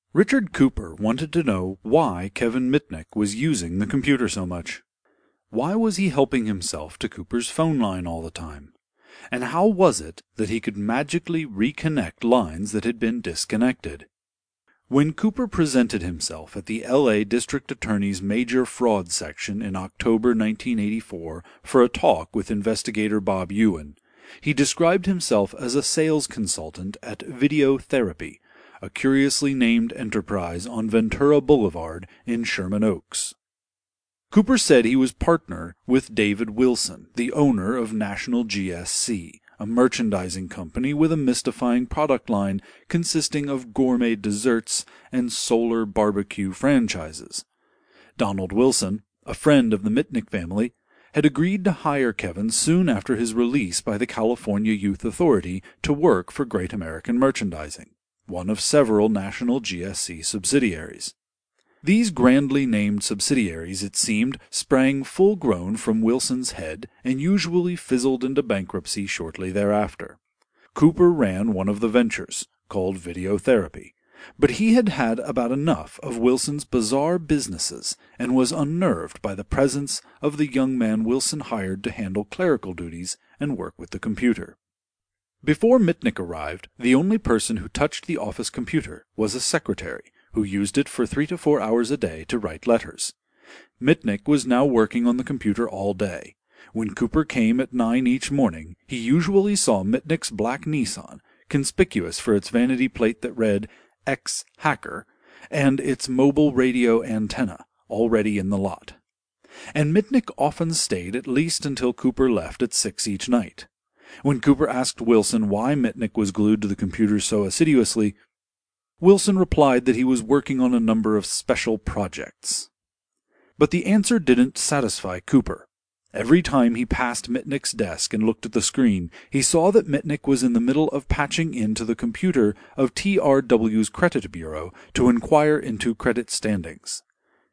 Richard Cooper wanted to know why Kevin Mitnick was using the computer so much. Why was he helping himself to Cooper's phone line all the time? And how was it that he could magically reconnect lines that had been disconnected? When Cooper presented himself at the L.A. District Attorney's Major Fraud Section in October 1984 for a talk with investigator Bob Ewen, he described himself as a sales consultant at Video Therapy, a curiously named enterprise on Ventura Boulevard in Sherman Oaks. Cooper said he was partner with David Wilson, the owner of National GSC, a merchandising company with a mystifying product line consisting of gourmet desserts and solar barbecue franchises. Donald Wilson, a friend of the Mitnick family, had agreed to hire Kevin soon after his release by the California Youth Authority to work for Great American Merchandising, one of several National GSC subsidiaries. These grandly named subsidiaries, it seemed, sprang full-grown from Wilson's head and usually fizzled into bankruptcy shortly thereafter. Cooper ran one of the ventures, called Video Therapy, but he had had about enough of Wilson's bizarre businesses and was unnerved by the presence of the young man Wilson hired to handle clerical duties and work with the computer. Before Mitnick arrived, the only person who touched the office computer was a secretary, who used it for 3 to 4 hours a day to write letters. Mitnick was now working on the computer all day. When Cooper came at 9 each morning, he usually saw Mitnick's black Nissan, conspicuous for its vanity plate that read "Ex-Hacker," and its mobile radio antenna, already in the lot. And Mitnick often stayed at least until Cooper left at 6 each night. When Cooper asked Wilson why Mitnick was glued to the computer so assiduously, Wilson replied that he was working on a number of special projects. But the answer didn't satisfy Cooper. Every time he passed Mitnick's desk and looked at the screen, he saw that Mitnick was in the middle of patching into the computer of TRW's credit bureau to inquire into credit standings.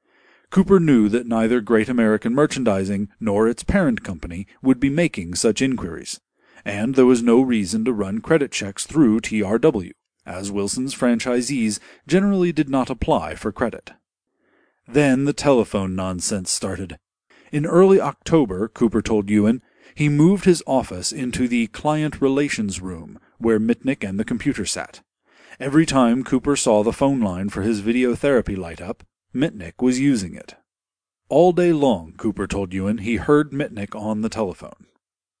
Cooper knew that neither Great American Merchandising nor its parent company would be making such inquiries, and there was no reason to run credit checks through TRW, as Wilson's franchisees generally did not apply for credit. Then the telephone nonsense started. In early October, Cooper told Ewen, he moved his office into the client relations room where Mitnick and the computer sat. Every time Cooper saw the phone line for his Video Therapy light up, Mitnick was using it. All day long, Cooper told Ewen, he heard Mitnick on the telephone.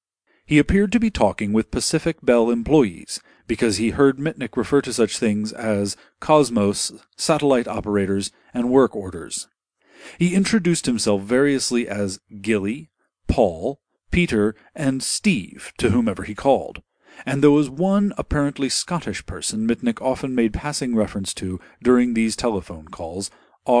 He appeared to be talking with Pacific Bell employees, because he heard Mitnick refer to such things as Cosmos, satellite operators, and work orders. He introduced himself variously as Gilly, Paul, Peter, and Steve to whomever he called, and there was one apparently Scottish person Mitnick often made passing reference to during these telephone calls,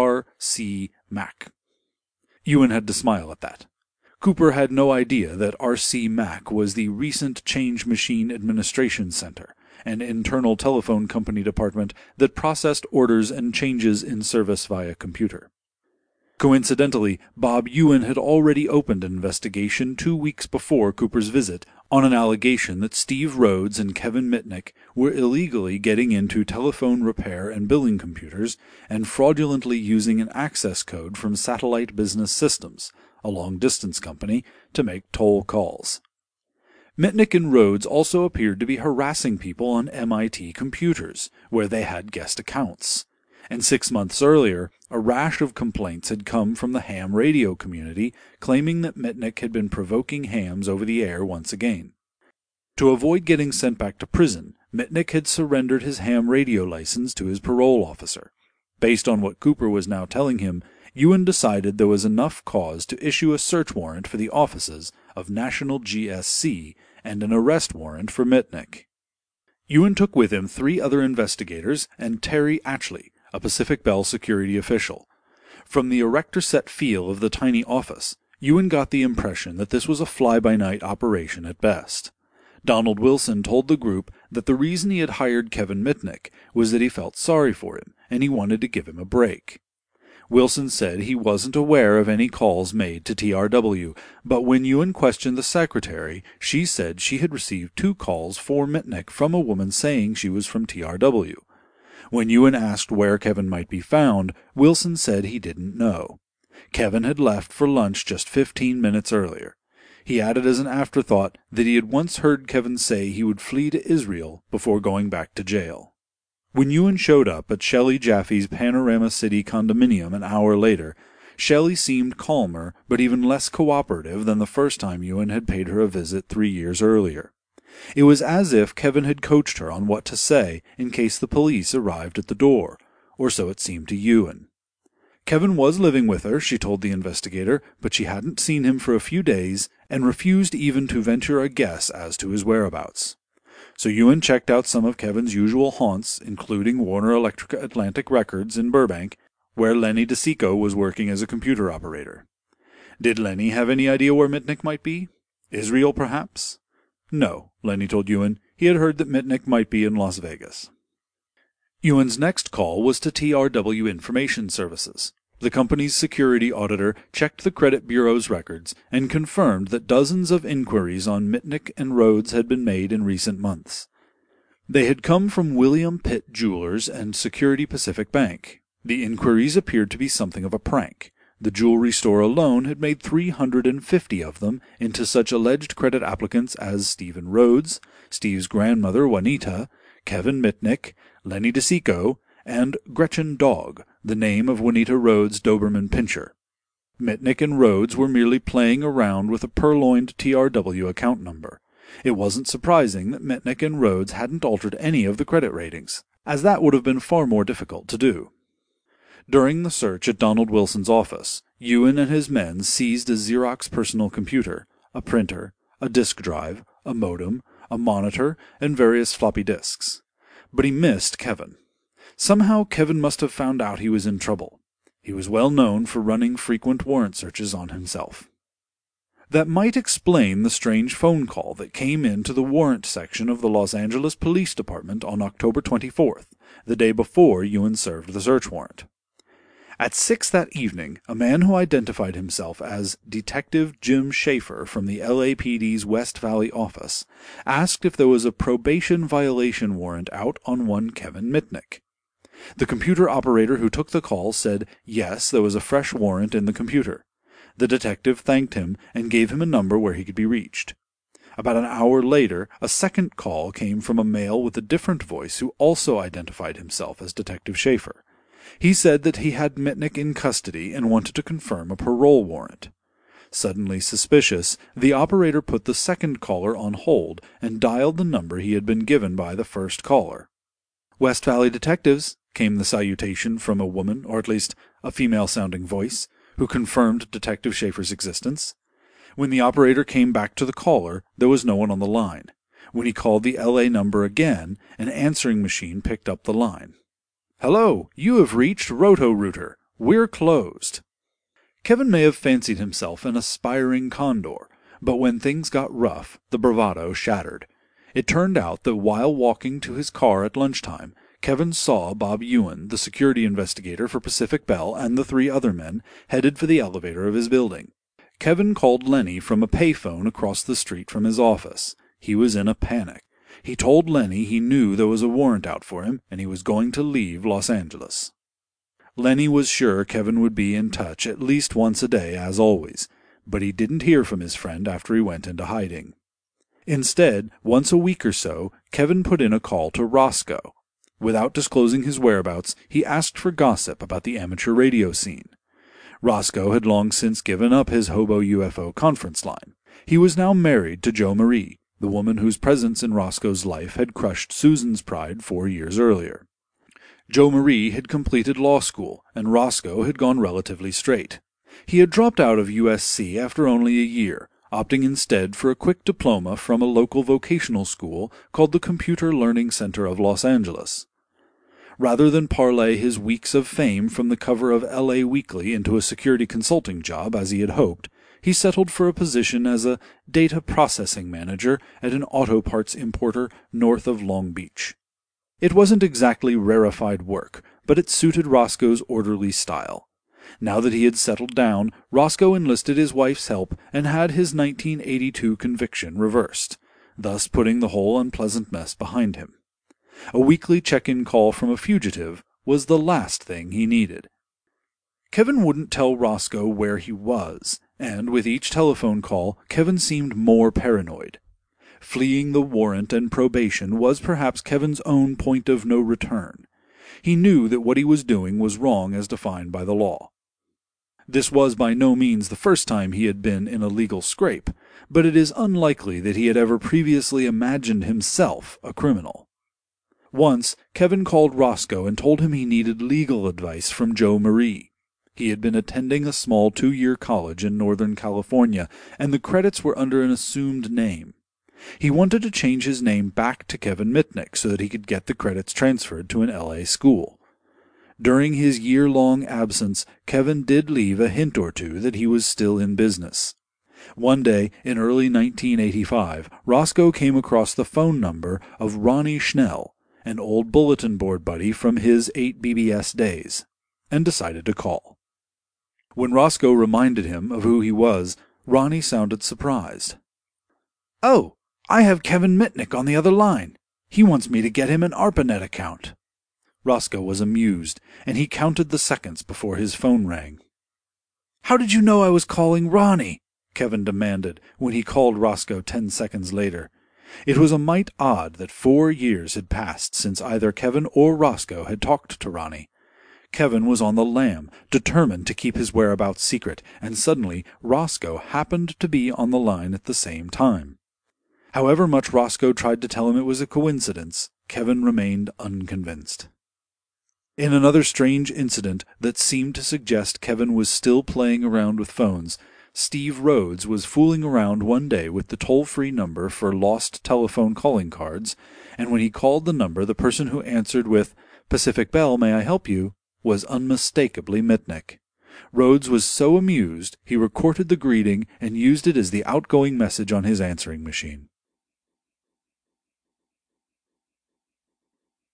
R.C. Mack. Ewen had to smile at that. Cooper had no idea that R.C. Mack was the recent Change Machine Administration Center, an internal telephone company department that processed orders and changes in service via computer. Coincidentally, Bob Ewen had already opened an investigation 2 weeks before Cooper's visit on an allegation that Steve Rhodes and Kevin Mitnick were illegally getting into telephone repair and billing computers and fraudulently using an access code from Satellite Business Systems, a long-distance company, to make toll calls. Mitnick and Rhodes also appeared to be harassing people on MIT computers, where they had guest accounts. And 6 months earlier, a rash of complaints had come from the ham radio community claiming that Mitnick had been provoking hams over the air once again. To avoid getting sent back to prison, Mitnick had surrendered his ham radio license to his parole officer. Based on what Cooper was now telling him, Ewen decided there was enough cause to issue a search warrant for the offices of National GSC and an arrest warrant for Mitnick. Ewen took with him 3 other investigators and Terry Atchley, a Pacific Bell security official. From the erector-set feel of the tiny office, Ewen got the impression that this was a fly-by-night operation at best. Donald Wilson told the group that the reason he had hired Kevin Mitnick was that he felt sorry for him, and he wanted to give him a break. Wilson said he wasn't aware of any calls made to TRW, but when Ewen questioned the secretary, she said she had received 2 calls for Mitnick from a woman saying she was from TRW. When Ewan asked where Kevin might be found, Wilson said he didn't know. Kevin had left for lunch just 15 minutes earlier. He added as an afterthought that he had once heard Kevin say he would flee to Israel before going back to jail. When Ewan showed up at Shelley Jaffe's Panorama City condominium an hour later, Shelley seemed calmer but even less cooperative than the first time Ewan had paid her a visit 3 years earlier. It was as if Kevin had coached her on what to say in case the police arrived at the door, or so it seemed to Ewan. Kevin was living with her, she told the investigator, but she hadn't seen him for a few days and refused even to venture a guess as to his whereabouts. So Ewan checked out some of Kevin's usual haunts, including Warner Electric Atlantic Records in Burbank, where Lenny DeSico was working as a computer operator. Did Lenny have any idea where Mitnick might be? Israel, perhaps? No, Lenny told Ewan. He had heard that Mitnick might be in Las Vegas. Ewan's next call was to TRW Information Services. The company's security auditor checked the credit bureau's records and confirmed that dozens of inquiries on Mitnick and Rhodes had been made in recent months. They had come from William Pitt Jewelers and Security Pacific Bank. The inquiries appeared to be something of a prank. The jewelry store alone had made 350 of them into such alleged credit applicants as Stephen Rhodes, Steve's grandmother Juanita, Kevin Mitnick, Lenny DeSico, and Gretchen Dog, the name of Juanita Rhodes' Doberman Pinscher. Mitnick and Rhodes were merely playing around with a purloined TRW account number. It wasn't surprising that Mitnick and Rhodes hadn't altered any of the credit ratings, as that would have been far more difficult to do. During the search at Donald Wilson's office, Ewan and his men seized a Xerox personal computer, a printer, a disk drive, a modem, a monitor, and various floppy disks. But he missed Kevin. Somehow Kevin must have found out he was in trouble. He was well known for running frequent warrant searches on himself. That might explain the strange phone call that came into the warrant section of the Los Angeles Police Department on October 24th, the day before Ewan served the search warrant. At 6 that evening, a man who identified himself as Detective Jim Schaefer from the LAPD's West Valley office asked if there was a probation violation warrant out on one Kevin Mitnick. The computer operator who took the call said yes, there was a fresh warrant in the computer. The detective thanked him and gave him a number where he could be reached. About an hour later, a second call came from a male with a different voice who also identified himself as Detective Schaefer. He said that he had Mitnick in custody and wanted to confirm a parole warrant. Suddenly suspicious, the operator put the second caller on hold and dialed the number he had been given by the first caller. "West Valley Detectives," came the salutation from a woman, or at least a female-sounding voice, who confirmed Detective Schaefer's existence. When the operator came back to the caller, there was no one on the line. When he called the L.A. number again, an answering machine picked up the line. "Hello, you have reached Roto-Rooter. We're closed." Kevin may have fancied himself an aspiring condor, but when things got rough, the bravado shattered. It turned out that while walking to his car at lunchtime, Kevin saw Bob Ewan, the security investigator for Pacific Bell, and the 3 other men headed for the elevator of his building. Kevin called Lenny from a payphone across the street from his office. He was in a panic. He told Lenny he knew there was a warrant out for him, and he was going to leave Los Angeles. Lenny was sure Kevin would be in touch at least once a day, as always, but he didn't hear from his friend after he went into hiding. Instead, once a week or so, Kevin put in a call to Roscoe. Without disclosing his whereabouts, he asked for gossip about the amateur radio scene. Roscoe had long since given up his hobo UFO conference line. He was now married to Jo Marie, the woman whose presence in Roscoe's life had crushed Susan's pride 4 years earlier. Jo Marie had completed law school, and Roscoe had gone relatively straight. He had dropped out of USC after only a year, opting instead for a quick diploma from a local vocational school called the Computer Learning Center of Los Angeles. Rather than parlay his weeks of fame from the cover of LA Weekly into a security consulting job, as he had hoped, he settled for a position as a data processing manager at an auto parts importer north of Long Beach. It wasn't exactly rarefied work, but it suited Roscoe's orderly style. Now that he had settled down, Roscoe enlisted his wife's help and had his 1982 conviction reversed, thus putting the whole unpleasant mess behind him. A weekly check-in call from a fugitive was the last thing he needed. Kevin wouldn't tell Roscoe where he was, and with each telephone call, Kevin seemed more paranoid. Fleeing the warrant and probation was perhaps Kevin's own point of no return. He knew that what he was doing was wrong as defined by the law. This was by no means the first time he had been in a legal scrape, but it is unlikely that he had ever previously imagined himself a criminal. Once, Kevin called Roscoe and told him he needed legal advice from Joe Marie. He had been attending a small 2-year college in Northern California, and the credits were under an assumed name. He wanted to change his name back to Kevin Mitnick so that he could get the credits transferred to an LA school. During his year-long absence, Kevin did leave a hint or two that he was still in business. One day, in early 1985, Roscoe came across the phone number of Ronnie Schnell, an old bulletin board buddy from his 8BBS days, and decided to call. When Roscoe reminded him of who he was, Ronnie sounded surprised. "Oh, I have Kevin Mitnick on the other line. He wants me to get him an ARPANET account." Roscoe was amused, and he counted the seconds before his phone rang. "How did you know I was calling Ronnie?" Kevin demanded when he called Roscoe 10 seconds later. It was a mite odd that 4 years had passed since either Kevin or Roscoe had talked to Ronnie. Kevin was on the lam, determined to keep his whereabouts secret, and suddenly Roscoe happened to be on the line at the same time. However much Roscoe tried to tell him it was a coincidence, Kevin remained unconvinced. In another strange incident that seemed to suggest Kevin was still playing around with phones, Steve Rhodes was fooling around one day with the toll-free number for lost telephone calling cards, and when he called the number, the person who answered with, "Pacific Bell, may I help you?" was unmistakably Mitnick. Rhodes was so amused he recorded the greeting and used it as the outgoing message on his answering machine.